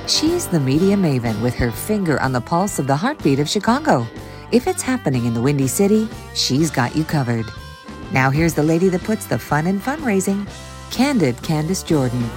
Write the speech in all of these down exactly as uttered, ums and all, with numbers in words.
She's the media maven with her finger on the pulse of the heartbeat of Chicago. If it's happening in the Windy City, she's got you covered. Now here's the lady that puts the fun in fundraising, Candid Candace Jordan.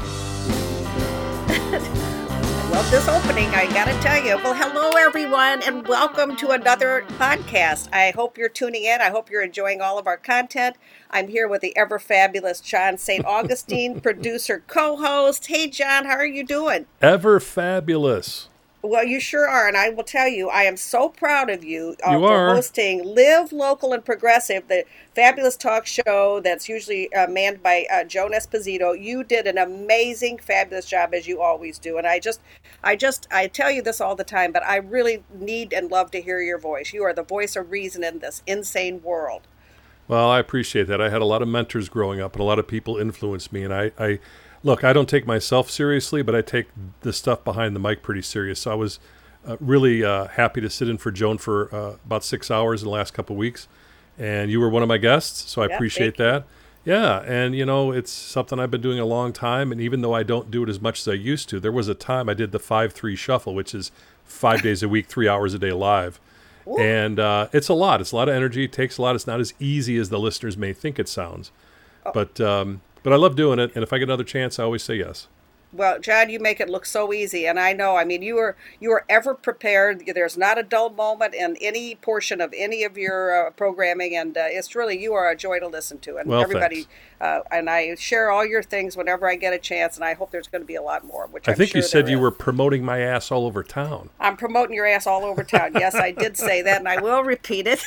Love this opening, I gotta tell you. Well, hello everyone, and welcome to another podcast. I hope you're tuning in. I hope you're enjoying all of our content. I'm here with the ever fabulous John Saint Augustine, producer, co-host. Hey, John, how are you doing? Ever fabulous. Well, you sure are, and I will tell you, I am so proud of you, uh, you for are. hosting Live Local and Progressive, the fabulous talk show that's usually uh, manned by uh, Joan Esposito. You did an amazing, fabulous job, as you always do, and I just, I just, I tell you this all the time, but I really need and love to hear your voice. You are the voice of reason in this insane world. Well, I appreciate that. I had a lot of mentors growing up, and a lot of people influenced me, and I, I Look, I don't take myself seriously, but I take the stuff behind the mic pretty serious. So I was uh, really uh, happy to sit in for Joan for uh, about six hours in the last couple of weeks. And you were one of my guests, so I yeah, appreciate that. Yeah, and, you know, it's something I've been doing a long time. And even though I don't do it as much as I used to, there was a time I did the five three shuffle, which is five days a week, three hours a day live. Ooh. And uh, it's a lot. It's a lot of energy. It takes a lot. It's not as easy as the listeners may think it sounds. Oh. But... Um, But I love doing it, and if I get another chance, I always say yes. Well, John, you make it look so easy, and I know. I mean, you are you are ever prepared. There's not a dull moment in any portion of any of your uh, programming, and uh, it's really, you are a joy to listen to. And well, everybody, uh, and I share all your things whenever I get a chance, and I hope there's going to be a lot more. Which I I'm think sure you said there you is. were promoting my ass all over town. I'm promoting your ass all over town. Yes, I did say that, and I will repeat it.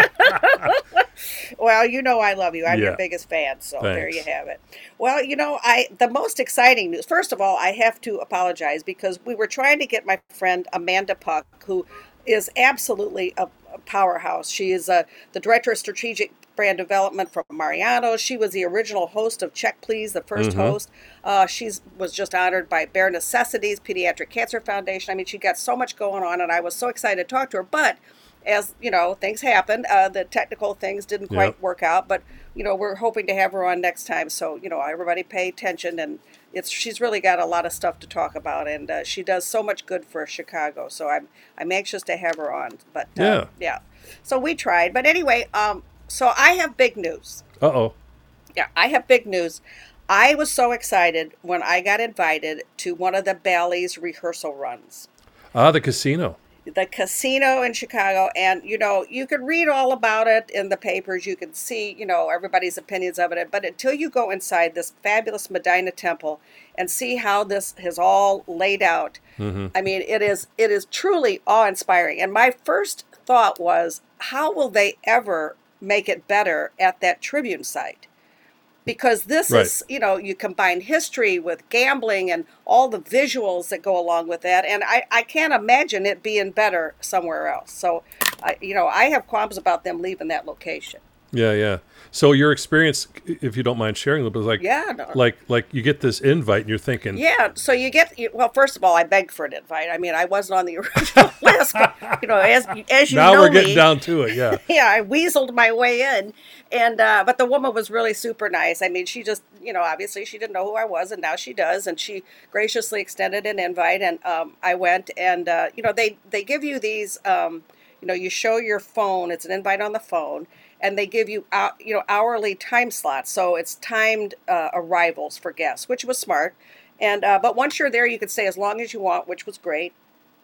Well, you know I love you. I'm yeah. your biggest fan, so Thanks. there you have it. Well, you know, I the most exciting news. First of all, I have to apologize because we were trying to get my friend Amanda Puck, who is absolutely a, a powerhouse. She is uh, the director of strategic brand development from Mariano. She was the original host of Check Please, the first mm-hmm. host. Uh, she was just honored by Bare Necessities, Pediatric Cancer Foundation. I mean, she got so much going on, and I was so excited to talk to her. But as you know, things happened. Uh, the technical things didn't quite yep. work out, but you know, we're hoping to have her on next time. So you know, everybody pay attention, and it's she's really got a lot of stuff to talk about, and uh, she does so much good for Chicago. So I'm I'm anxious to have her on. But uh, yeah, yeah. So we tried, but anyway, um, so I have big news. Uh oh. Yeah, I have big news. I was so excited when I got invited to one of the Bally's rehearsal runs. Ah, the casino. The casino in Chicago, and you know, you can read all about it in the papers. You can see, you know, everybody's opinions of it. But until you go inside this fabulous Medina temple and see how this is all laid out, mm-hmm. I mean, it is it is truly awe-inspiring. And my first thought was, how will they ever make it better at that Tribune site? Because this right. is, you know, you combine history with gambling and all the visuals that go along with that. And I, I can't imagine it being better somewhere else. So, I, you know, I have qualms about them leaving that location. Yeah, yeah. So your experience, if you don't mind sharing a little bit, like, yeah, no. like, like you get this invite and you're thinking, yeah. So you get, well, first of all, I begged for an invite. I mean, I wasn't on the original list, but, you know, as as you now know we're getting me, down to it. Yeah, yeah, I weaseled my way in, and uh, but the woman was really super nice. I mean, she just, you know, obviously she didn't know who I was, and now she does, and she graciously extended an invite, and um, I went, and uh, you know, they they give you these, um, you know, you show your phone. It's an invite on the phone. And they give you, uh, you know, hourly time slots, so it's timed uh, arrivals for guests, which was smart. And uh, but once you're there, you could stay as long as you want, which was great.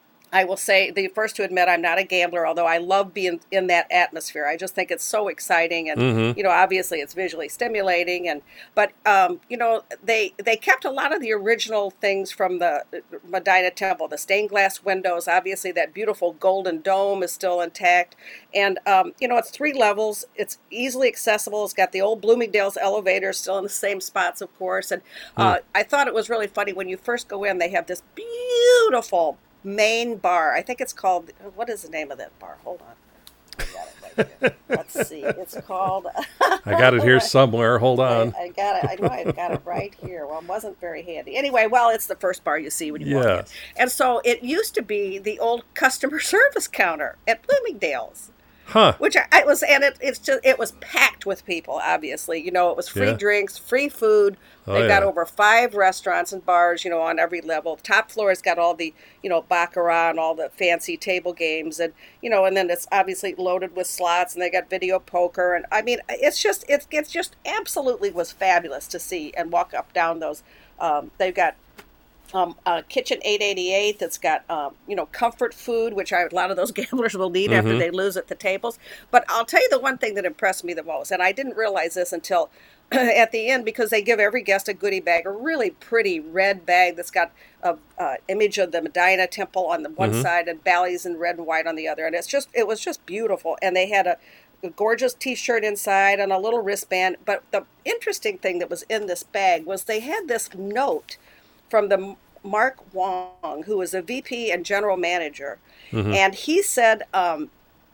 I will say, the first to admit, I'm not a gambler, although I love being in that atmosphere. I just think it's so exciting, and mm-hmm. you know, obviously it's visually stimulating. And but um, you know, they they kept a lot of the original things from the Medina Temple. The stained glass windows, obviously that beautiful golden dome is still intact, and um, you know, it's three levels. It's easily accessible. It's got the old Bloomingdale's elevator still in the same spots, of course. And uh, mm. I thought it was really funny when you first go in. They have this beautiful main bar. I think it's called, what is the name of that bar? Hold on. I got it right here. Let's see. It's called. I got it here somewhere. Hold on. I, I got it. I know I've got it right here. Well, it wasn't very handy. Anyway, well, it's the first bar you see when you yes. walk in. And so it used to be the old customer service counter at Bloomingdale's. Huh. Which I, I was, and it, it's just, it was packed with people. Obviously, you know, it was free Yeah. drinks, free food. Oh, They've got yeah. over five restaurants and bars, you know, on every level. The top floor has got all the, you know, baccarat and all the fancy table games, and you know, and then it's obviously loaded with slots, and they got video poker, and I mean, it's just, it's, it's just absolutely was fabulous to see and walk up down those. Um, they've got um, uh, Kitchen eight eighty-eight that's got, um, you know, comfort food, which I, a lot of those gamblers will need after they lose at the tables. But I'll tell you the one thing that impressed me the most, and I didn't realize this until at the end, because they give every guest a goodie bag, a really pretty red bag that's got a uh, image of the Medina Temple on the one side and Bally's in red and white on the other. And it's just, it was just beautiful. And they had a, a gorgeous t-shirt inside and a little wristband. But the interesting thing that was in this bag was they had this note from the Mark Wong, who was a V P and general manager. And he said, um,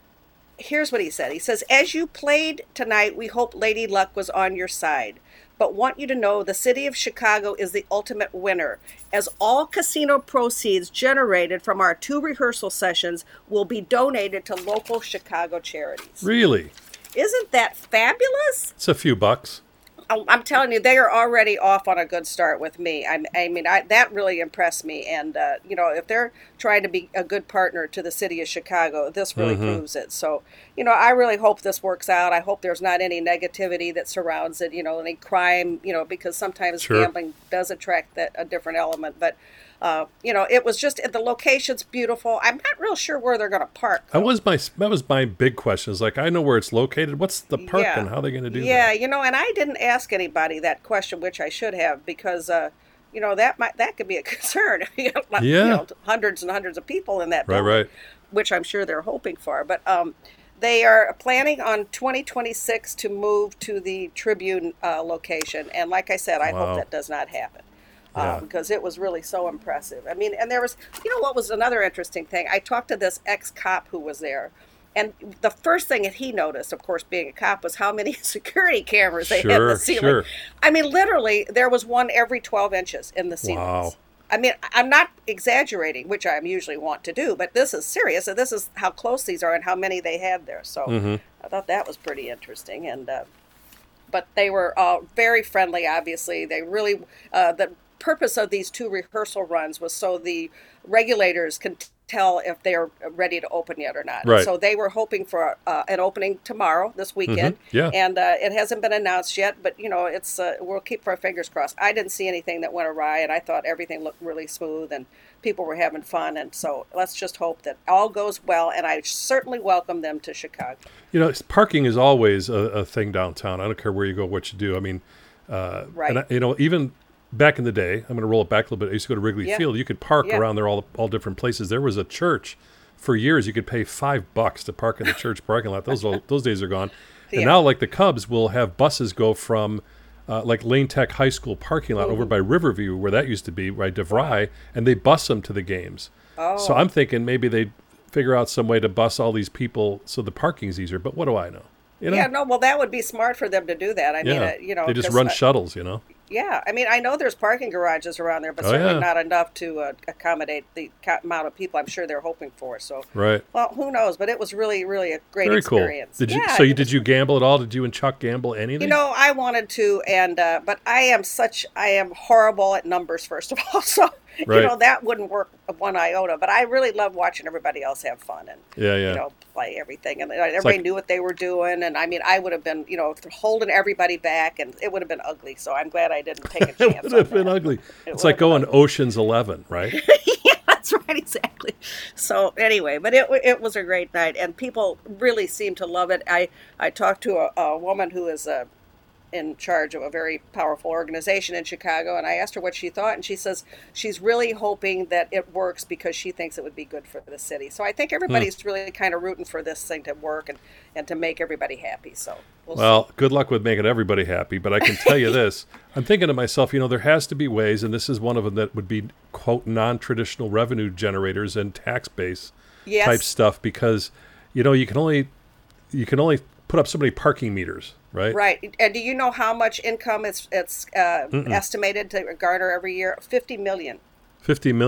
here's what he said. He says, as you played tonight, we hope Lady Luck was on your side, but want you to know the city of Chicago is the ultimate winner, as all casino proceeds generated from our two rehearsal sessions will be donated to local Chicago charities. Really? Isn't that fabulous? It's a few bucks. I- I'm telling you, they are already off on a good start with me. I, I mean, I, that really impressed me. And, uh, you know, if they're trying to be a good partner to the city of Chicago, this really proves it. So, you know, I really hope this works out. I hope there's not any negativity that surrounds it, you know, any crime, you know, because sometimes Sure. gambling does attract that a different element. But, uh, you know, it was just, the location's beautiful. I'm not real sure where they're going to park. That was my that was my big question. Is like, I know where it's located. What's the park Yeah. and how are they going to do Yeah, that? you know, and I didn't ask anybody that question, which I should have, because, uh, you know, that might that could be a concern. You Yeah. know, hundreds and hundreds of people in that Right, building, right. which I'm sure they're hoping for. But um, they are planning on twenty twenty-six to move to the Tribune uh, location, and like I said, I Wow. hope that does not happen. Yeah. Uh, because it was really so impressive. I mean, and there was, you know, what was another interesting thing? I talked to this ex-cop who was there, and the first thing that he noticed, of course, being a cop, was how many security cameras they had in Sure, the ceiling. sure. I mean, literally, there was one every twelve inches in the ceilings. Wow. I mean, I'm not exaggerating, which I usually want to do, but this is serious, and this is how close these are and how many they had there. So Mm-hmm. I thought that was pretty interesting, and uh, but they were uh, very friendly. Obviously, they really uh, the purpose of these two rehearsal runs was so the regulators can tell if they're ready to open yet or not. Right. So they were hoping for uh, an opening tomorrow, this weekend. Mm-hmm. Yeah. And uh, it hasn't been announced yet, but you know, it's uh, we'll keep our fingers crossed. I didn't see anything that went awry, and I thought everything looked really smooth, and people were having fun. And so let's just hope that all goes well. And I certainly welcome them to Chicago. You know, parking is always a, a thing downtown. I don't care where you go, what you do. I mean, uh, Right. and I, you know, even back in the day, I'm going to roll it back a little bit. I used to go to Wrigley Yeah. Field. You could park Yeah. around there all all different places. There was a church for years. You could pay five bucks to park in the church parking lot. Those those days are gone. And Yeah. now, like the Cubs will have buses go from uh, like Lane Tech High School parking lot over Mm-hmm. by Riverview, where that used to be, right, DeVry, and they bus them to the games. Oh. So I'm thinking maybe they figure out some way to bus all these people so the parking's easier. But what do I know? You know? Yeah, no, well, that would be smart for them to do that. I mean, Yeah. uh, you know, they just 'cause, run uh, shuttles, you know. Yeah, I mean, I know there's parking garages around there, but Oh, certainly yeah. not enough to uh, accommodate the ca- amount of people I'm sure they're hoping for. So, Right. well, who knows? But it was really, really a great Very cool. experience. Did you? Yeah, so you it did was- you gamble at all? Did you and Chuck gamble anything? You know, I wanted to, and uh, but I am such I am horrible at numbers. First of all, so Right. you know that wouldn't work one iota. But I really love watching everybody else have fun and Yeah, yeah. you know play everything, and uh, everybody like- knew what they were doing. And I mean, I would have been you know holding everybody back, and it would have been ugly. So I'm glad I didn't take a it chance. would on have been that. ugly. It It's would like have been going Ocean's Eleven, right? Yeah, that's right, exactly. So anyway, but it it was a great night, and people really seemed to love it. I I talked to a, a woman who is uh, in charge of a very powerful organization in Chicago, and I asked her what she thought, and she says she's really hoping that it works because she thinks it would be good for the city. So I think everybody's really kind of rooting for this thing to work and, and to make everybody happy. So we'll see. Well, good luck with making everybody happy. But I can tell you this: I'm thinking to myself, you know, there has to be ways, and this is one of them that would be quote non-traditional revenue generators and tax base Yes. type stuff, because you know you can only you can only put up so many parking meters, right? Right. And do you know how much income it's it's uh, estimated to garner every year? Fifty million. Fifty million.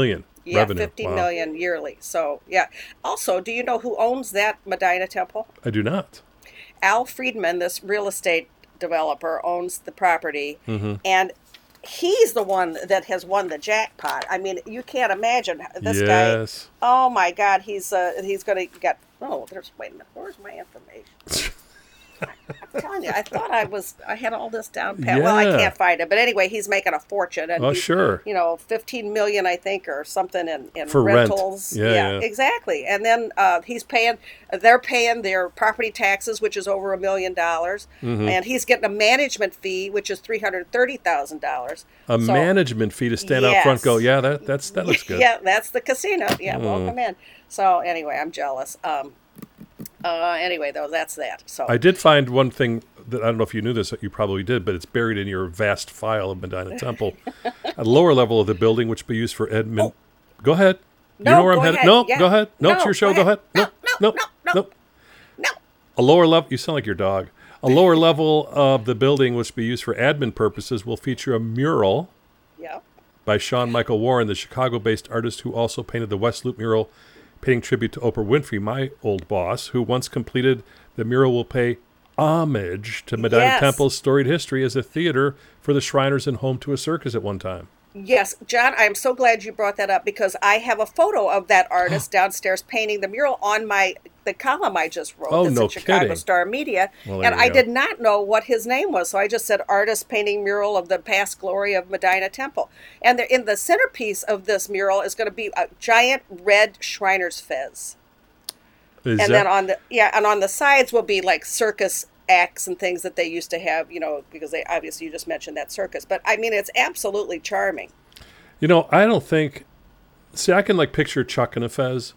Yeah, revenue. fifty Wow. million yearly. So yeah. Also, do you know who owns that Medina Temple? I do not. Al Friedman, this real estate developer, owns the property, Hmm. and he's the one that has won the jackpot. I mean, you can't imagine this guy. Yes. Oh my God, he's uh, he's gonna get. Oh, there's wait a minute. Where's my information? I'm telling you, I thought I was I had all this down pat. Well, I Yeah. can't find it, but anyway, he's making a fortune, and Oh, he's, sure. you know, fifteen million, I think, or something in, in For rent. rentals. Yeah, yeah. exactly. And then uh, he's paying, they're paying their property taxes, which is over a million dollars, Mm-hmm. and he's getting a management fee, which is three hundred thirty thousand dollars. A So- management fee to stand out front. Go. Yes. Yeah, that that's that looks good. Yeah, that's the casino. Yeah, Mm. welcome in. So anyway, I'm jealous. Um, uh, anyway, though, that's that. So I did find one thing that I don't know if you knew this. You probably did, but it's buried in your vast file of Medina Temple. At the lower level of the building, which will be used for Edmund. Go ahead. No, you know where I'm go headed? ahead. No, Yeah. go ahead. No, it's No, your show. go Go ahead. ahead. No, No, no, no, no, no, no. no. A lower level. You sound like your dog. A lower level of the building, which will be used for admin purposes, will feature a mural Yeah. by Sean Michael Warren, the Chicago-based artist who also painted the West Loop mural, paying tribute to Oprah Winfrey, my old boss, who once completed the mural will pay homage to Medina Yes. Temple's storied history as a theater for the Shriners and home to a circus at one time. Yes, John, I'm so glad you brought that up because I have a photo of that artist downstairs painting the mural on my the column I just wrote. Oh, that's no in Chicago kidding. Star Media, Well, there and you I go. did not know what his name was, so I just said artist painting mural of the past glory of Medina Temple. And the, in the centerpiece of this mural is going to be a giant red Shriner's fez, Is and that, then on the yeah, and on the sides will be like circus acts and things that they used to have, you know, because they obviously you just mentioned that circus. But I mean, it's absolutely charming. you know, I don't think. See, I can like picture Chuck in a fez.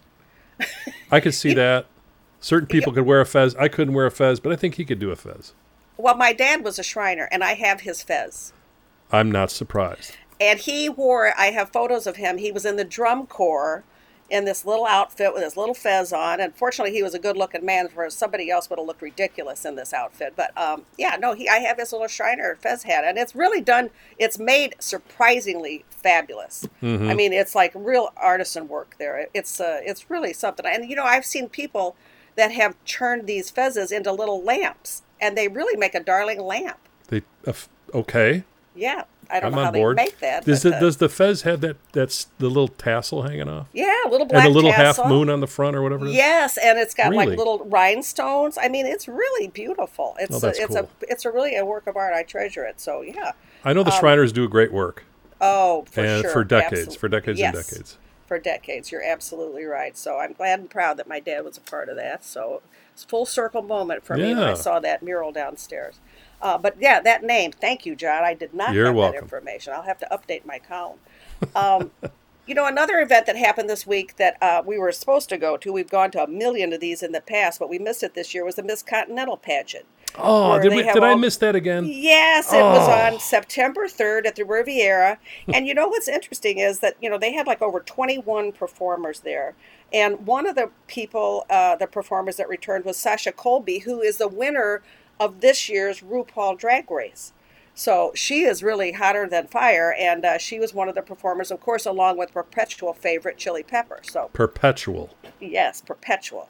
I could see that. Certain people could wear a fez. I couldn't wear a fez, but I think he could do a fez. Well, my dad was a Shriner, and I have his fez. I'm not surprised. And he wore, I have photos of him. He was in the drum corps in this little outfit with his little fez on. Unfortunately, he was a good looking man, whereas somebody else would have looked ridiculous in this outfit. But um, yeah, no, he, I have his little Shriner fez hat, and it's really done, it's made surprisingly fabulous. Mm-hmm. I mean, it's like real artisan work there. It's, uh, it's really something. And, you know, I've seen people that have turned these fezzes into little lamps, and they really make a darling lamp. They uh, f- okay. Yeah, I don't I'm know how on board. they make that. Does but, the, uh, does the fez have that? That's the little tassel hanging off, yeah, a little black and the little tassel. half moon on the front, or whatever. it is? Yes, and it's got Really? like little rhinestones. I mean, it's really beautiful. It's Oh, that's a, it's cool. a it's a really a work of art. I treasure it. So yeah. I know the Shriners do great work, Oh, for and sure. for decades, Absolutely. for decades yes, and decades. For decades, you're absolutely right. So I'm glad and proud that my dad was a part of that. So it's a full circle moment for me when I Yeah. saw that mural downstairs. Uh, but yeah, that name. Thank you, John. I did not You're have welcome. that information. I'll have to update my column. Um, you know, another event that happened this week that uh, we were supposed to go to, we've gone to a million of these in the past, but we missed it this year, was the Miss Continental pageant. Oh, where did they we? have Did I all- miss that again? Yes, it was Oh. on September third at the Riviera. And you know what's interesting is that, you know, they had like over twenty-one performers there. And one of the people, uh, the performers that returned was Sasha Colby, who is the winner of this year's RuPaul Drag Race. So she is really hotter than fire. And uh, she was one of the performers, of course, along with perpetual favorite Chili Pepper. So, Perpetual. yes, perpetual.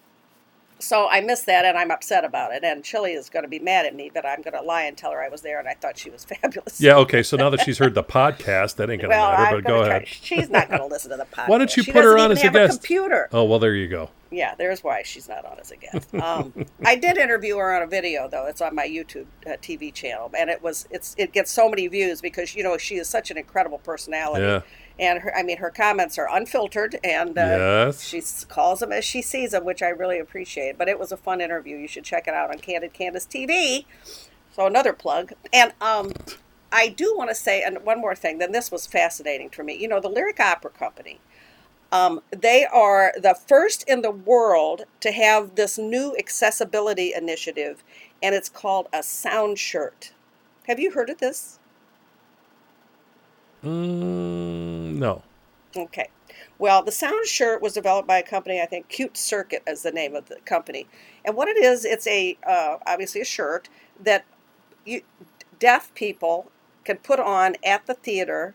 So I missed that, and I'm upset about it. And Chili is going to be mad at me, but I'm going to lie and tell her I was there and I thought she was fabulous. Yeah. Okay. So now that she's heard the podcast, that ain't gonna Well, matter. I'm But go gonna try. ahead. She's not going to listen to the podcast. Why don't you she put her doesn't on even as a have guest? computer. Oh well, there you go. Yeah, there's why she's not on as a guest. Um, I did interview her on a video though. It's on my YouTube uh, T V channel, and it was it's it gets so many views because you know she is such an incredible personality. Yeah. And her, I mean, her comments are unfiltered, and uh, Yes. she s- calls them as she sees them, which I really appreciate. But it was a fun interview. You should check it out on Candid Candace T V. So another plug. And um, I do want to say and one more thing. Then this was fascinating for me. You know, the Lyric Opera Company. Um, they are the first in the world to have this new accessibility initiative, and it's called a sound shirt. Have you heard of this? Mm, no. Okay. Well, the sound shirt was developed by a company, I think Cute Circuit is the name of the company. And what it is, it's a uh, obviously a shirt that you deaf people can put on at the theater,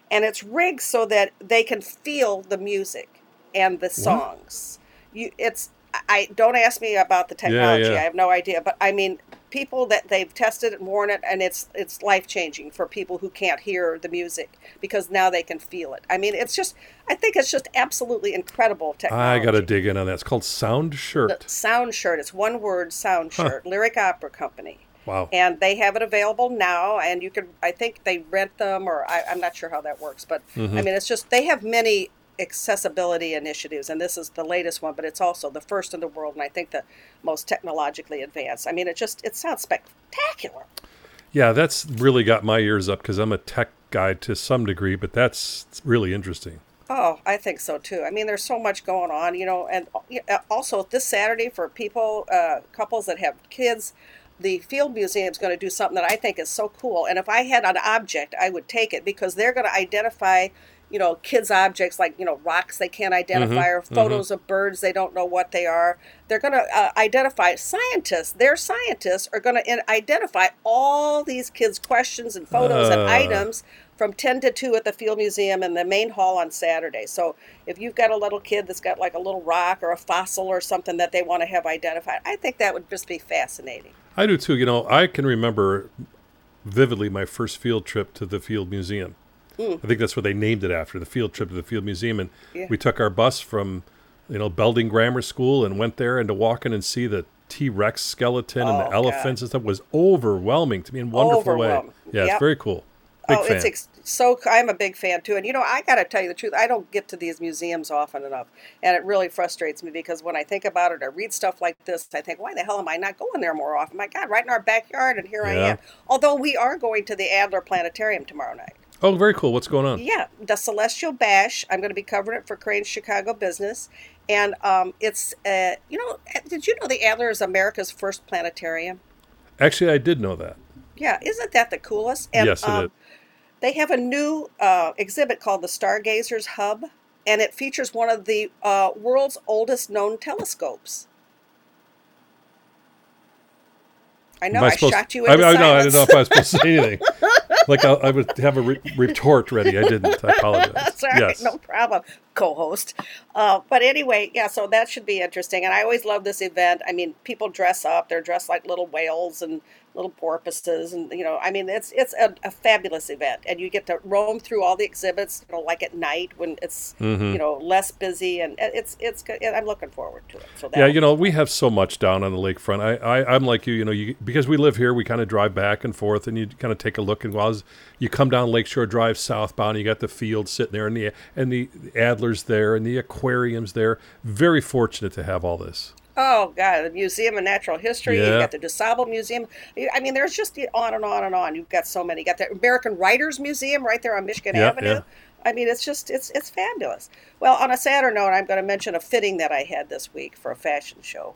and it's rigged so that they can feel the music and the What? songs. You, it's I don't ask me about the Yeah, technology. yeah. I have no idea, but I mean, people that they've tested it and worn it, and it's it's life changing for people who can't hear the music because now they can feel it. I mean, it's just I think it's just absolutely incredible I got to technology. dig in on that. It's called Sound The Shirt. Sound Shirt, it's one word, Sound Huh. Shirt, Lyric Opera Company. Wow. And they have it available now, and you can, I think they rent them, or I, I'm not sure how that works, but I Hmm. mean, it's just, they have many accessibility initiatives, and this is the latest one, but it's also the first in the world, and I think the most technologically advanced. I mean, it just, it sounds spectacular. Yeah, that's really got my ears up because I'm a tech guy to some degree, but that's really interesting. Oh, I think so too. I mean, there's so much going on, you know, and uh, also this Saturday for people, uh, couples that have kids, the Field Museum is going to do something that I think is so cool. And if I had an object, I would take it because they're going to identify, you know, kids' objects like, you know, rocks they can't Hmm. identify or Hmm. photos of birds they don't know what they are. They're going to uh, identify scientists. Their scientists are going to identify all these kids' questions and photos and Uh, items from ten to two at the Field Museum in the main hall on Saturday. So if you've got a little kid that's got like a little rock or a fossil or something that they want to have identified, I think that would just be fascinating. I do too. You know, I can remember vividly my first field trip to the Field Museum. Mm, I think that's what they named it after, the field trip to the Field Museum. And yeah. we took our bus from, you know, Belding Grammar School and went there, and to walk in and see the T-Rex skeleton and the Oh, God. elephants and stuff was overwhelming to me in a wonderful way. Overwhelming. Yeah, it's Yep. very cool. Big Oh, it's fan. ex- so. I'm a big fan too, and you know, I got to tell you the truth. I don't get to these museums often enough, and it really frustrates me because when I think about it, I read stuff like this. I think, why the hell am I not going there more often? My God, right in our backyard, and here I Yeah. am. Although we are going to the Adler Planetarium tomorrow night. Oh, very cool. What's going on? Yeah, the Celestial Bash. I'm going to be covering it for Crane's Chicago Business, and um, it's uh, you know, did you know the Adler is America's first planetarium? Actually, I did know that. Yeah, isn't that the coolest? And Yes, it is. um, they have a new uh, exhibit called the Stargazers Hub, and it features one of the uh, world's oldest known telescopes. I know Am I I supposed? shot you I, into I know. I didn't know silence. if I was supposed to say anything. Like I, I would have a re- retort ready. I didn't. I apologize. That's all right, Yes. no problem, co-host. Uh, but anyway, yeah, so that should be interesting. And I always love this event. I mean, people dress up; they're dressed like little whales and little porpoises, and you know, I mean, it's it's a, a fabulous event, and you get to roam through all the exhibits, you know, like at night when it's Hmm. you know less busy, and it's it's good. And I'm looking forward to it. So Yeah, that you know, we have so much down on the lakefront. I, I, I'm like you, you know, you, because we live here, we kind of drive back and forth, and you kind of take a look. And while you come down Lakeshore Drive southbound, you got the field sitting there, and the and the Adlers there, and the aquariums there. Very fortunate to have all this. Oh God, the Museum of Natural History. You've Yeah, got the DeSable Museum. You- I mean, there's just on and on and on. You've got so many. You got the American Writers Museum right there on Michigan yeah, yeah. Avenue. I mean, it's just it's it's fabulous. Well, on a sadder note, I'm going to mention a fitting that I had this week for a fashion show.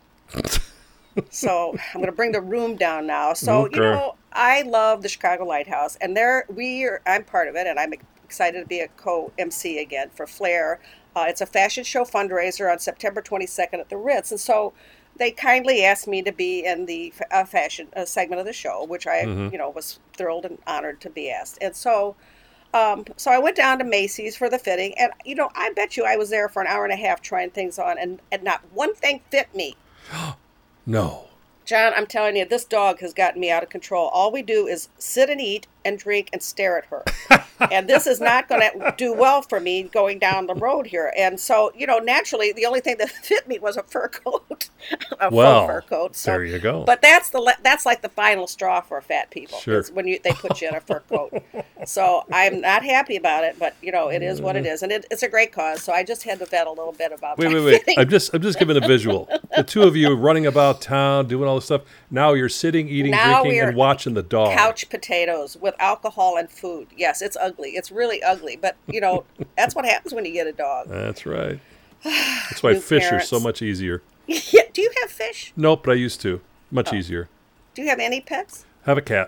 So I'm going to bring the room down now. So you Okay. know, I love the Chicago Lighthouse, and there we are. I'm part of it, and I'm excited to be a co-M C again for Flair. Uh, it's a fashion show fundraiser on September twenty-second at the Ritz, and so they kindly asked me to be in the f- uh, fashion uh, segment of the show, which I, Hmm. you know, was thrilled and honored to be asked. And so, um, so I went down to Macy's for the fitting, and you know, I bet you I was there for an hour and a half trying things on, and and not one thing fit me. No. John, I'm telling you, this dog has gotten me out of control. All we do is sit and eat and drink and stare at her. And this is not going to do well for me going down the road here. And so, you know, naturally, the only thing that fit me was a fur coat, a faux fur Well, coat. So, there you go. but that's the le- that's like the final straw for fat people Sure. is when you they put you in a fur coat. So I'm not happy about it, but you know, it is what it is, and it, it's a great cause. So I just had to vet a little bit about Wait, my wait, wait. fitting. I'm just I'm just giving a visual. The two of you running about town, doing all this stuff. Now you're sitting, eating, Now drinking, we're and watching the dog. couch potatoes with alcohol and food. Yes, it's ugly. It's really ugly. But, you know, that's what happens when you get a dog. That's right. That's why New fish are so parents. much easier. Yeah, do you have fish? Nope, but I used to. Much Oh. easier. Do you have any pets? Have a cat.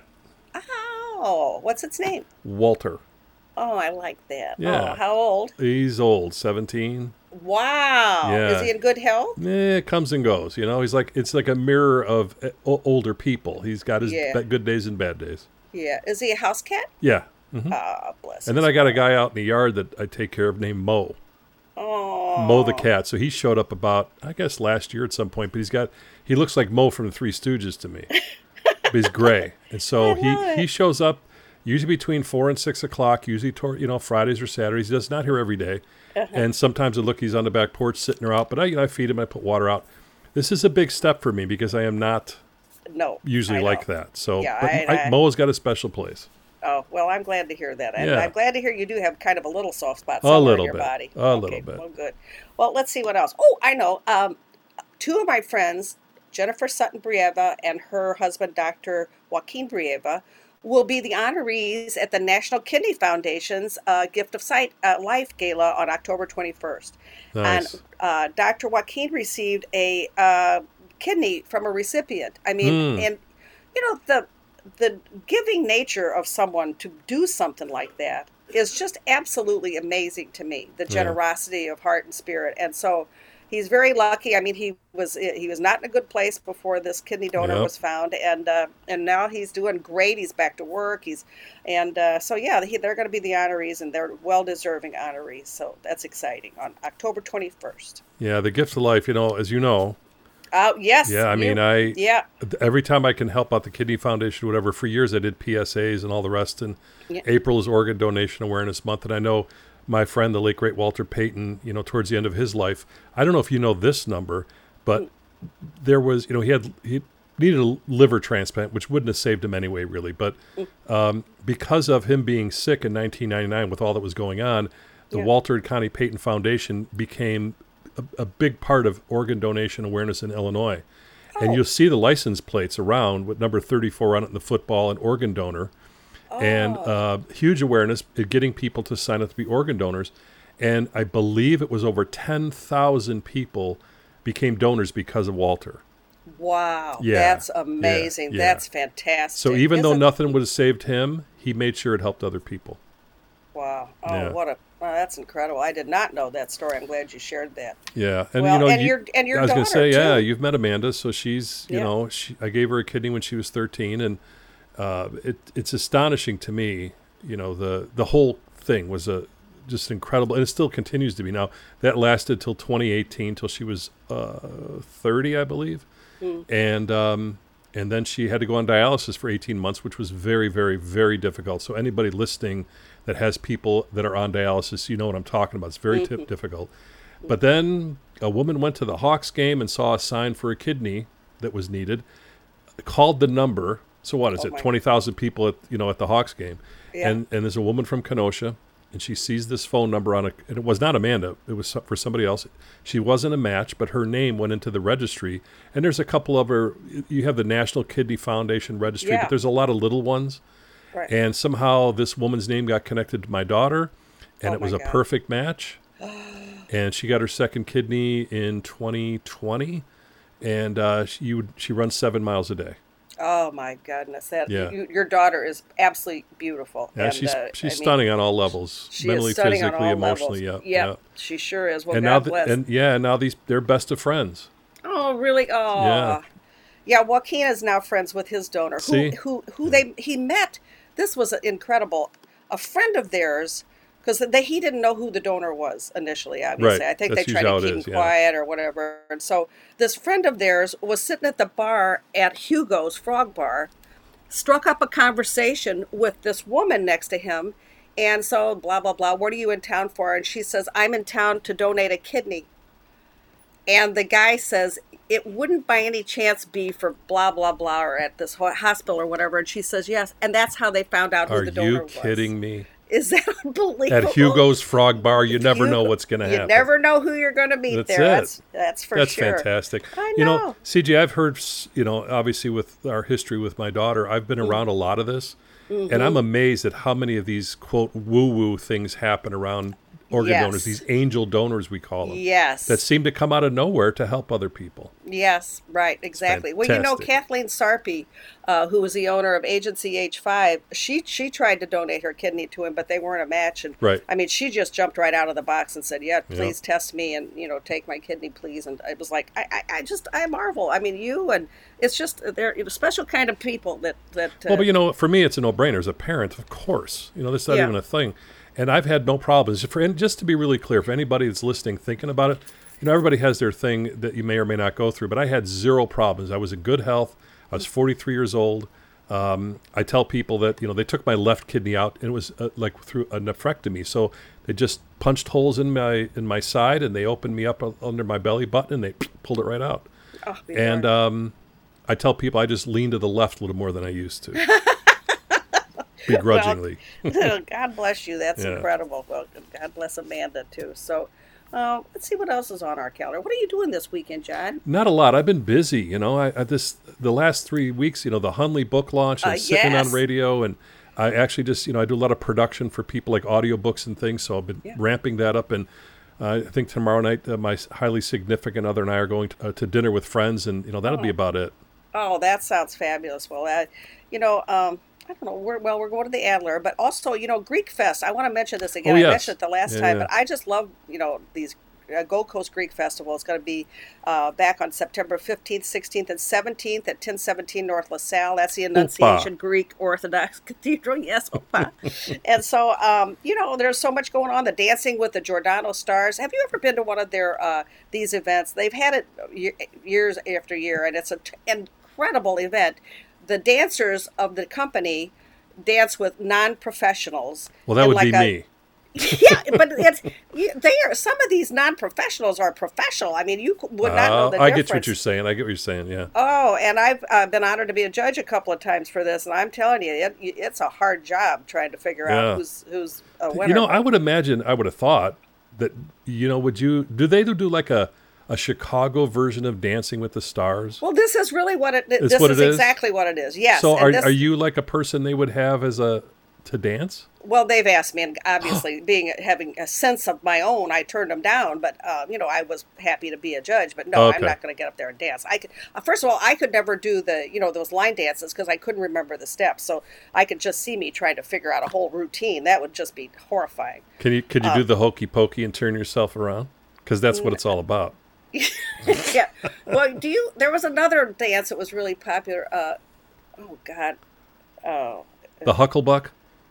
Oh, what's its name? Walter. Oh, I like that. Yeah. Oh, how old? He's old, seventeen. Wow. Yeah. Is he in good health? Eh, it comes and goes. You know, he's like it's like a mirror of eh, o- older people. He's got his Yeah. ba- good days and bad days. Yeah. Is he a house cat? Yeah, Ah, bless. And then his I got a heart. guy out in the yard that I take care of named Mo. Oh, Mo the cat. So he showed up about, I guess, last year at some point. But he's got, he looks like Mo from the Three Stooges to me. But he's gray. And so I he, love it. he shows up usually between four and six o'clock, usually, toward, you know, Fridays or Saturdays. He does not here every day. Uh-huh. And sometimes I look, he's on the back porch sitting or out. But I, you know, I feed him, I put water out. This is a big step for me because I am not no, usually I like know. that. So Yeah, but I- I, I- Mo's got a special place. Oh, well, I'm glad to hear that. And Yeah. I'm glad to hear you do have kind of a little soft spot A somewhere little in your bit. body. A Okay, little bit. Well, good. Well, let's see what else. Oh, I know. Um, two of my friends, Jennifer Sutton Brieva and her husband, Doctor Joaquin Brieva, will be the honorees at the National Kidney Foundation's uh, Gift of Sight uh, Life Gala on October twenty-first. Nice. And uh, Doctor Joaquin received a uh, kidney from a recipient. I mean, Hmm. and you know the the giving nature of someone to do something like that is just absolutely amazing to me. The Yeah. generosity of heart and spirit, and so he's very lucky. I mean, he was he was not in a good place before this kidney donor Yep. was found, and uh, and now he's doing great. He's back to work. He's and uh, so yeah, he, they're going to be the honorees, and they're well deserving honorees. So that's exciting on October twenty first. Yeah, the gift of life, you know, as you know, Oh yes. yeah, I you- mean, I yeah. every time I can help out the Kidney Foundation or whatever, for years I did P S As and all the rest. And Yeah. April is Organ Donation Awareness Month. And I know my friend, the late, great Walter Payton, you know, towards the end of his life, I don't know if you know this number, but there was, you know, he had, he needed a liver transplant, which wouldn't have saved him anyway, really. But um, because of him being sick in nineteen ninety-nine with all that was going on, the Yeah. Walter and Connie Payton Foundation became a, a big part of organ donation awareness in Illinois. And Oh. you'll see the license plates around with number thirty-four on it in the football and organ donor. And uh, huge awareness at getting people to sign up to be organ donors. And I believe it was over ten thousand people became donors because of Walter. Wow. Yeah, That's yeah, amazing. yeah. That's fantastic. So even though Isn't- nothing would have saved him, he made sure it helped other people. Wow. Oh, Yeah. what a oh, that's incredible. I did not know that story. I'm glad you shared that. Yeah, and Well, you know, and you- your- and your I was gonna daughter, say, yeah, too. you've met Amanda, so she's, you Yeah. know, she, I gave her a kidney when she was thirteen, and uh, it, it's astonishing to me, you know, the the whole thing was a just incredible, and it still continues to be. Now that lasted till twenty eighteen, till she was uh, thirty, I believe, Hmm. and um, and then she had to go on dialysis for eighteen months, which was very, very, very difficult. So anybody listening that has people that are on dialysis, you know what I'm talking about. It's very Mm-hmm. tip difficult. But then a woman went to the Hawks game and saw a sign for a kidney that was needed, called the number. So what is Oh it? my- twenty thousand people at, you know, at the Hawks game. Yeah. And and there's a woman from Kenosha, and she sees this phone number on a, and it was not Amanda, it was so- for somebody else. She wasn't a match, but her name went into the registry. And there's a couple of her, you have the National Kidney Foundation registry, Yeah. but there's a lot of little ones. Right. And somehow this woman's name got connected to my daughter, and Oh it was my a God. perfect match. And she got her second kidney in twenty twenty, and uh, she you, she runs seven miles a day. Oh my goodness. That Yeah. you, your daughter is absolutely beautiful. Yeah, and, she's uh, she's I mean, stunning on all levels, She mentally, is stunning physically, on all emotionally. levels. Yeah, Yep, she sure is. Well, And God now, th- bless. and yeah, now these they're best of friends. Oh, really? Oh, Yeah. yeah. Joaquin is now friends with his donor, who See? who who they he met. This was incredible. A friend of theirs, because they he didn't know who the donor was initially. Obviously, Right. I think That's they tried usually to how it keep is, him yeah. quiet or whatever. And so this friend of theirs was sitting at the bar at Hugo's Frog Bar, struck up a conversation with this woman next to him. And so, blah, blah, blah, what are you in town for? And she says, I'm in town to donate a kidney. And the guy says, it wouldn't by any chance be for blah, blah, blah, or at this ho- hospital or whatever. And she says, yes. And that's how they found out who Are the donor you was. kidding me? Is that unbelievable? At Hugo's Frog Bar, you never know Hugo- what's going to You happen. never know who you're going to meet That's there. it. That's, that's for That's sure. fantastic. I You know, know. C J, I've heard, s- you know, obviously with our history with my daughter, I've Mm. been around a lot of this. And Mm-hmm. I'm amazed at how many of these, quote, woo-woo things happen around organ Yes. donors, these angel donors, we call them, Yes. that seem to come out of nowhere to help other people. Yes, right, exactly. Well, you know, Fantastic. Kathleen Sarpy, uh, who was the owner of Agency H five, she she tried to donate her kidney to him, but they weren't a match. And Right. I mean, she just jumped right out of the box and said, "Yeah, Yeah. please test me and you know take my kidney, please." And it was like, I, I, I just I marvel. I mean, you and it's just they're a special kind of people that that. Uh, Well, but you know, for me, it's a no-brainer. As a parent, of course, you know, this is not Yeah. even a thing. And I've had no problems. For, and just to be really clear, for anybody that's listening, thinking about it, you know, everybody has their thing that you may or may not go through, but I had zero problems. I was in good health. I was forty-three years old. Um, I tell people that, you know, they took my left kidney out, and it was uh, like through a nephrectomy. So they just punched holes in my in my side, and they opened me up uh, under my belly button, and they pulled it right out. oh, be And darned. um, I tell people I just lean to the left a little more than I used to, begrudgingly. God bless you. That's Yeah. incredible. Well, God bless Amanda too. So, uh, let's see what else is on our calendar. What are you doing this weekend, John? Not a lot. I've been busy, you know. I, I this the last three weeks, you know, the Hunley book launch and Uh, sitting yes. on radio, and I actually just, you know, I do a lot of production for people like audiobooks and things. So I've been Yeah. ramping that up, and uh, I think tomorrow night uh, my s- highly significant other and I are going to, uh, to dinner with friends, and you know that'll be about it. Oh, that sounds fabulous. Well, uh, you know, um, I don't know. We're, well, we're going to the Adler, but also, you know, Greek Fest. I want to mention this again. Oh, I yes. mentioned it the last Yeah, time, yeah. but I just love, you know, these uh, Gold Coast Greek Festival. It's going to be uh, back on September fifteenth, sixteenth, and seventeenth at ten seventeen North LaSalle. That's the Annunciation Greek Orthodox Cathedral. Yes, opa. And so, um, you know, there's so much going on. The Dancing with the Giordano Stars. Have you ever been to one of their uh, these events? They've had it ye- years after year, and it's an incredible event. The dancers of the company dance with non-professionals. Well, that in would like be a- me. yeah, but it's you, they are some of these non-professionals are professional. I mean, you c- would not know Uh, the I difference. get what you're saying. I get what you're saying. Yeah. Oh, and I've uh, been honored to be a judge a couple of times for this, and I'm telling you, it, it's a hard job trying to figure Yeah. out who's who's a winner. You know, I would imagine, I would have thought that, you know, would you, do they do like a, a Chicago version of Dancing with the Stars? well, this is really what it. Is This what is it is? exactly what it is. Yes. So and are, this- are you like a person they would have as a, to dance? Well, they've asked me, and obviously, being having a sense of my own, I turned them down. But uh, you know, I was happy to be a judge. But no, Okay. I'm not going to get up there and dance. I could, uh, first of all, I could never do the you know those line dances because I couldn't remember the steps. So I could just see me trying to figure out a whole routine. That would just be horrifying. Can you, could you Uh, do the hokey pokey and turn yourself around? Because that's what it's all about. Yeah. Well, do you? There was another dance that was really popular. Uh, oh God. Oh. The Hucklebuck?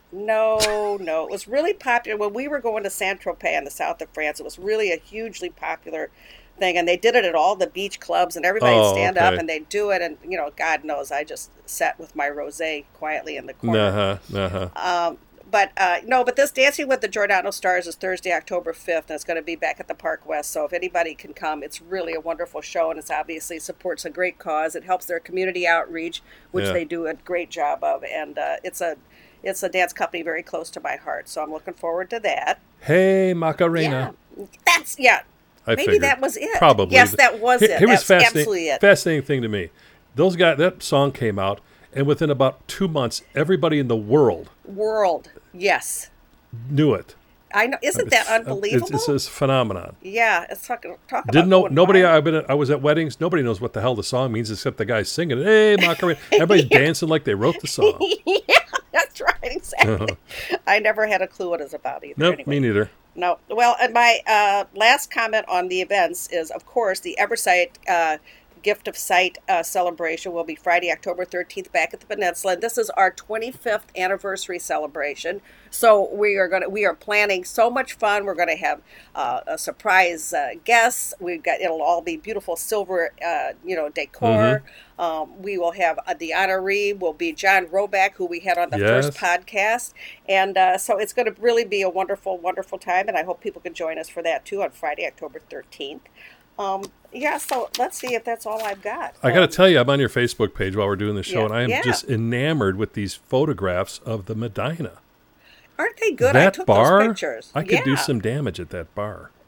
No, no. It was really popular when we were going to Saint Tropez in the south of France. It was really a hugely popular thing, and they did it at all the beach clubs, and everybody would Oh, stand up okay. and they'd do it. And you know, God knows, I just sat with my rosé quietly in the corner. Uh-huh, uh-huh. Um, but uh, no, but this Dancing with the Giordano Stars is Thursday, October fifth, and it's going to be back at the Park West. So if anybody can come, it's really a wonderful show, and it's obviously supports a great cause. It helps their community outreach, which Yeah. they do a great job of, and uh, it's a it's a dance company very close to my heart. So I'm looking forward to that. Hey, Macarena. Yeah, that's yeah. I Maybe figured. that was it. Probably. Yes, that was Here- it. Here was That's fascinating, absolutely it. fascinating thing to me. Those guys, that song came out, and within about two months, everybody in the world World, yes. knew it. I know. Isn't that It's- uh, unbelievable? It's, it's a phenomenon. yeah, it's talking talk about Didn't know going nobody. viral. I've been. At, I was at weddings. Nobody knows what the hell the song means except the guy singing. it. Hey, Macarena! Everybody's dancing like they wrote the song. Yeah, that's right, exactly. I never had a clue what it was about either. Nope, anyway. me neither. No. Well, and my uh, last comment on the events is, of course, the Eversight uh, Gift of Sight uh, celebration will be Friday, October thirteenth, back at the Peninsula. And this is our twenty-fifth anniversary celebration. So we are going to we are planning so much fun. We're going to have uh, a surprise uh, guests. We've got it'll all be beautiful silver, uh, you know, decor. Um, we will have uh, the honoree will be John Roback, who we had on the Yes. first podcast, and uh, so it's going to really be a wonderful, wonderful time. And I hope people can join us for that too on Friday, October thirteenth. Um, yeah, so let's see if that's all I've got. I got to Um, tell you, I'm on your Facebook page while we're doing the show, Yeah, and I am yeah. just enamored with these photographs of the Medina. aren't they good? I that took bar, those pictures. I could do Yeah. some damage at that bar.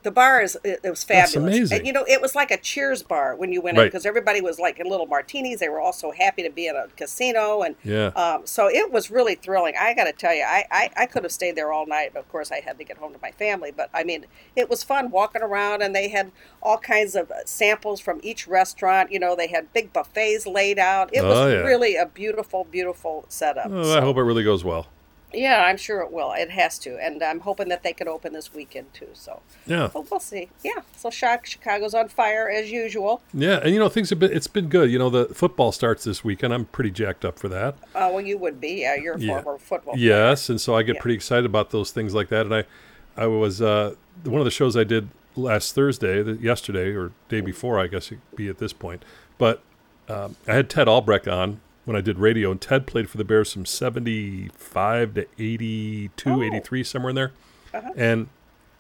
The bar is it, it was fabulous. That's amazing. And you know, it was like a Cheers bar when you went in Right. because everybody was like in little martinis. They were all so happy to be in a casino, and Yeah. um, so it was really thrilling. I got to tell you, I, I I could have stayed there all night, but of course I had to get home to my family. But I mean, it was fun walking around, and they had all kinds of samples from each restaurant. You know, they had big buffets laid out. It was Oh, yeah. really a beautiful, beautiful setup. Oh, So- I hope it really goes well. yeah, I'm sure it will. It has to, and I'm hoping that they can open this weekend too. So, Yeah. but we'll see. Yeah, so Chi- Chicago's on fire as usual. Yeah, and you know things have been. It's been good. You know, the football starts this weekend. I'm pretty jacked up for that. Uh, well, you would be. Yeah, you're a Yeah. former football player. Yes, and so I get Yeah. pretty excited about those things like that. And I, I was uh, one of the shows I did last Thursday, the, yesterday or day before, I guess it'd be at this point. But um, I had Ted Albrecht on when I did radio, and Ted played for the Bears from seventy-five to eighty-two, Oh. eighty-three, somewhere in there. Uh-huh. And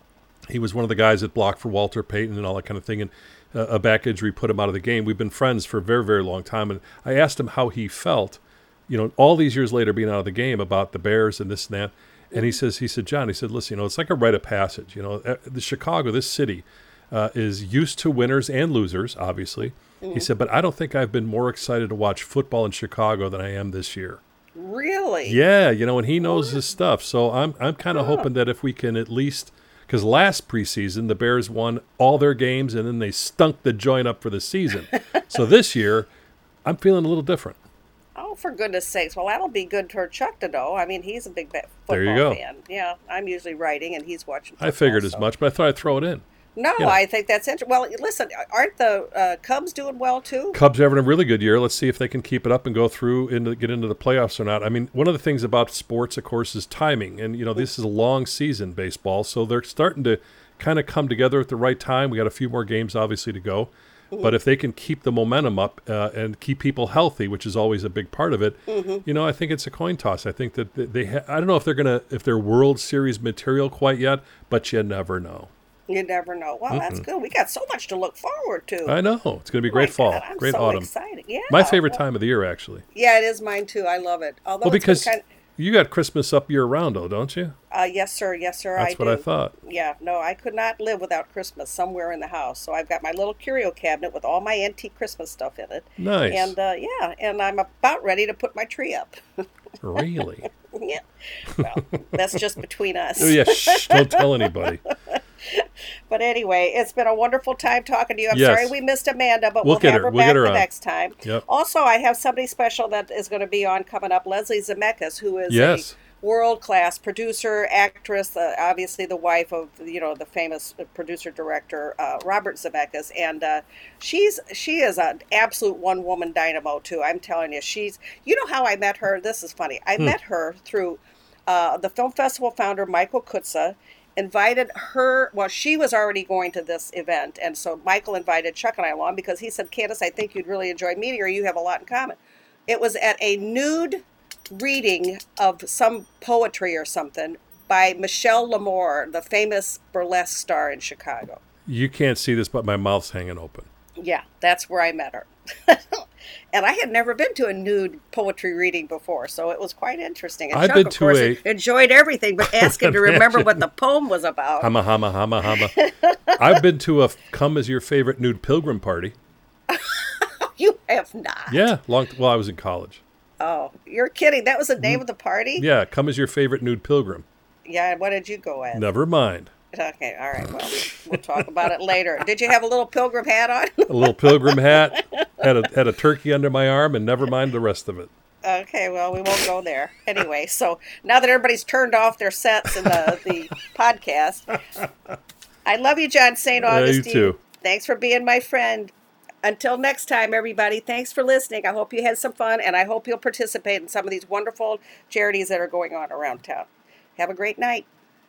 he was one of the guys that blocked for Walter Payton and all that kind of thing. And uh, a back injury put him out of the game. We've been friends for a very, very long time. And I asked him how he felt, you know, all these years later being out of the game about the Bears and this and that. And he says, he said, John, he said, listen, you know, it's like a rite of passage. You know, uh, the Chicago, this city, uh, is used to winners and losers, obviously. Mm-hmm. He said, but I don't think I've been more excited to watch football in Chicago than I am this year. Really? Yeah, you know, and he knows his stuff. So I'm I'm kind of hoping that if we can at least, because last preseason the Bears won all their games and then they stunk the joint up for the season. So this year, I'm feeling a little different. Oh, for goodness sakes. Well, that'll be good for Chuck to know. I mean, he's a big ba- football There you go. fan. Yeah, I'm usually writing, and he's watching football. I figured as so- much, but I thought I'd throw it in. No, you know. I think that's interesting. Well, listen, aren't the uh, Cubs doing well, too? Cubs are having a really good year. Let's see if they can keep it up and go through and get into the playoffs or not. I mean, one of the things about sports, of course, is timing. And, you know, this is a long season, baseball, so they're starting to kind of come together at the right time. We got a few more games, obviously, to go. But if they can keep the momentum up uh, and keep people healthy, which is always a big part of it, Mm-hmm. you know, I think it's a coin toss. I think that they, they ha- I don't know if they're going to, if they're World Series material quite yet, but you never know. You never know. Well, that's good. We got so much to look forward to. I know. It's going to be a My great fall, God, I'm great so autumn. excited. Yeah. My favorite well, time of the year, actually. Yeah, it is mine, too. I love it. Although Well, it's been because kind you got Christmas up year round, though, don't you? Uh, yes, sir. Yes, sir. That's I what do. I thought. Yeah, no, I could not live without Christmas somewhere in the house. So I've got my little curio cabinet with all my antique Christmas stuff in it. Nice. And uh, yeah, and I'm about ready to put my tree up. Really? Yeah. Well, that's just between us. Oh, yeah. Shh, don't tell anybody. But anyway, it's been a wonderful time talking to you. I'm Yes. sorry we missed Amanda, but We'll we'll, get have her. her, We'll back get her the on. next time. Yep. Also, I have somebody special that is going to be on coming up, Leslie Zemeckis, who is Yes. a world-class producer, actress, uh, obviously the wife of, you know, the famous producer-director uh, Robert Zemeckis. And uh, she's she is an absolute one-woman dynamo, too. I'm telling you, she's, you know how I met her? This is funny. I Hmm. met her through uh, the film festival founder, Michael Kutza, invited her, well, she was already going to this event, and so Michael invited Chuck and I along because he said, Candace, I think you'd really enjoy meeting her. You have a lot in common. It was at a nude reading of some poetry or something by Michelle Lamore, the famous burlesque star in Chicago. You can't see this, but my mouth's hanging open. Yeah, that's where I met her. And I had never been to a nude poetry reading before, so it was quite interesting. And I've Chuck, been of to course, a- enjoyed everything, but asked him to remember what the poem was about. Hama, hama, hama, hama. I've been to a Come As Your Favorite Nude Pilgrim party. You have not. Yeah, long. Well, I was in college. Oh, you're kidding. That was the name of the party? Yeah, Come As Your Favorite Nude Pilgrim. Yeah, and what did you go as? Never mind. Okay, all right. Well, we'll talk about it later. Did you have a little pilgrim hat on? A little pilgrim hat, had a had a turkey under my arm, and never mind the rest of it. Okay, well, we won't go there. Anyway, so now that everybody's turned off their sets in the, the podcast, I love you, John Saint Yeah, you Augustine. too. Thanks for being my friend. Until next time, everybody, thanks for listening. I hope you had some fun, and I hope you'll participate in some of these wonderful charities that are going on around town. Have a great night.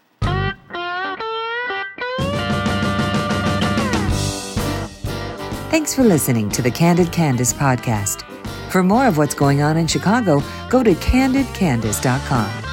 Thanks for listening to the Candid Candace podcast. For more of what's going on in Chicago, go to candid candace dot com.